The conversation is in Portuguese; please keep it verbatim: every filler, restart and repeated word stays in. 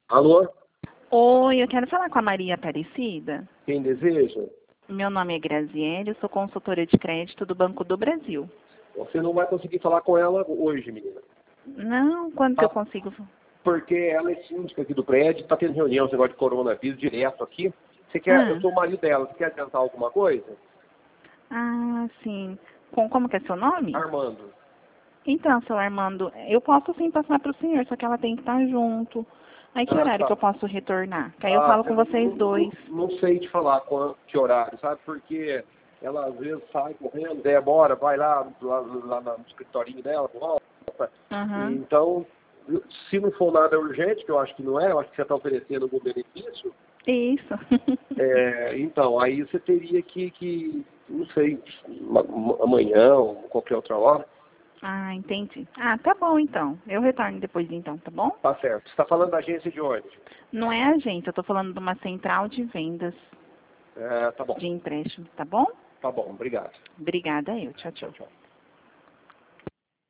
Alô? Oi, eu quero falar com a Maria Aparecida. Quem deseja? Meu nome é Graziele, eu sou consultora de crédito do Banco do Brasil. Você não vai conseguir falar com ela hoje, menina. Não, quando que Ah, eu consigo? Porque ela é síndica aqui do prédio, está tendo reunião, esse negócio de coronavírus direto aqui. Você quer, eu Ah, sou o marido dela, você quer adiantar alguma coisa? ah, sim. Com, como que é seu nome? Armando. Então, seu Armando, eu posso sim passar para o senhor, só que ela tem que estar junto. Aí que Ah, horário que eu tá. posso retornar? Que aí eu Ah, falo com eu vocês não, dois. não, não sei te falar qual, que horário, sabe? Porque ela às vezes sai correndo, demora, vai lá, lá, lá no escritorinho dela, volta. E, Aham. então, se não for nada urgente, que eu acho que não é, eu acho que você está oferecendo algum benefício, Isso. é, então, aí você teria que, que não sei, amanhã ou qualquer outra hora. Ah, entendi. Ah, tá bom então. Eu retorno depois então, tá bom? Tá certo. Você está falando da agência de onde? Não é a gente, eu tô falando de uma central de vendas É, tá bom. de empréstimo, tá bom? Tá bom, obrigado. Obrigada eu. Tchau, Tchau, tchau. tchau.